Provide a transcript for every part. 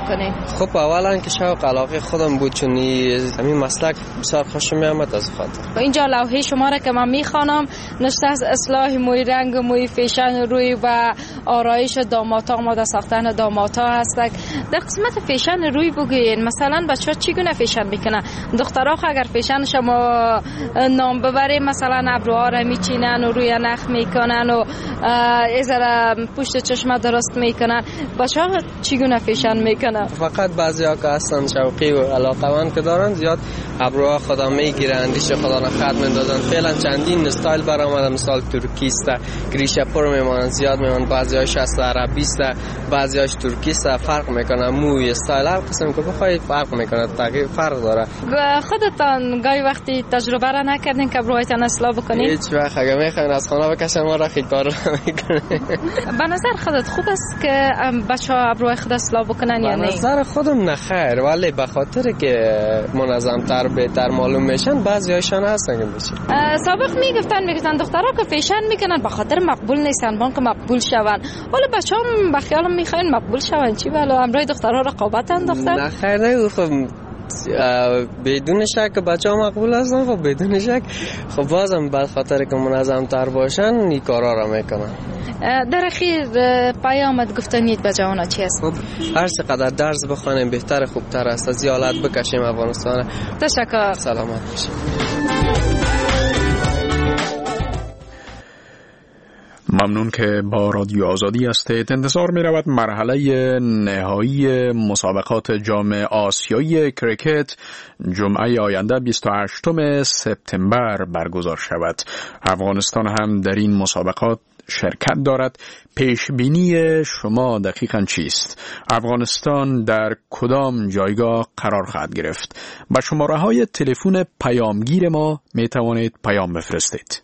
بکنین؟ خب اولا که شوق علاقه خودم بود، چون همین مسلک بسیار خوشم میامد از خاطر. اینجا لوحه شما را که من میخوانم نوشته است اصلاح موی رنگ و موی فیشن روی و آرایش دامادها، آماده ساختن دامادها هستک. در قسمت فیشن روی بگوین مثلا بچه‌ها چگونه فیشن میکنن؟ دخترها اگر فیشن شما نام ببریم مثلا ابروها را میچینن و روی نخ میکنن و ازر پشت چشم درست میکنن. بچه‌ها چگونه فیشن میکنن؟ فقط بعضیا که هستن شوقی و علاقه‌مند که دارن زیاد ابروها خدا میگیرن، ریش خدا را خط میندازن. فعلا چندین استایل برآمده، مثال ترکی است، ریشه پر میمونن، زیاد میمونن، بعضیاش است عربی است، بعضیاش ترکی است، فرق میکنه. موی استایل هر قسم که بخواید فرق میکنه، تغییر فرق داره. خودتان گاهی وقتی تجربه را نکردین که ابروهایتان اصلاح بکنین؟ هیچ وقت اگه میخواین از خانه بکشن ما را خیلی کار میکنه. به نظر خودت خوب است که بچه‌ها ابروهای خود اصلاح بکنن یا نه؟ به نظر خودم نه خیر، ولی به خاطر که منظم‌تر بهتر معلوم میشن بعضیاشون هستن که میشه. سابق میگفتن دخترها که فیشن میکنن به خاطر مقبول نیستن، بان که مقبول شون. حالا بچه‌ها به خیالم میخواین مقبول شون، چی والا امروز دخترها رقابت انداختن؟ نه خیر نه، خب بدون شک بچه‌ها مقبول هستن. خب بدون شک خب بازم به خاطر که منظم‌تر باشن این کارا را میکنن. در اخیر پیامت گفتنید به جوانا چی است؟ خب هر چقدر درس بخونیم بهتر خوبتر است، از حالت بکشیم افغانستان. تشکر. سلامت باشید. ممنون که با رادیو آزادی هستید. انتظار می رود مرحله نهایی مسابقات جام آسیایی کریکت جمعه آینده 28 سپتامبر برگزار شود. افغانستان هم در این مسابقات شرکت دارد. پیش بینی شما دقیقاً چیست؟ افغانستان در کدام جایگاه قرار خواهد گرفت؟ با شماره های تلفن پیامگیر ما می توانید پیام بفرستید.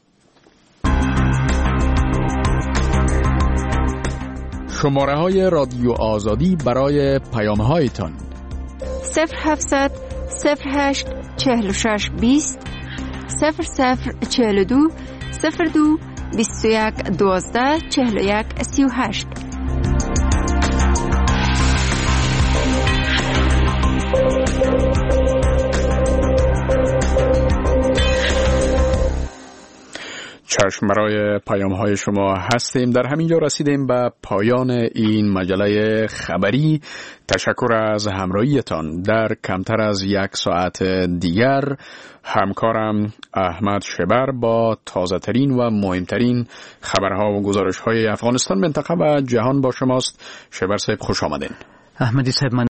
شماره های رادیو آزادی برای پیام هایتان 0700 08 46 20 0042 02 21 12 41 38. چشم، برای پیام های شما هستیم. در همین جا رسیدیم به پایان این مجله خبری. تشکر از همراهیتان. در کمتر از یک ساعت دیگر همکارم احمد شبر با تازه ترین و مهمترین خبرها و گزارش های افغانستان، منطقه و جهان با شماست. شبر صاحب خوش آمدین. احمدی صاحب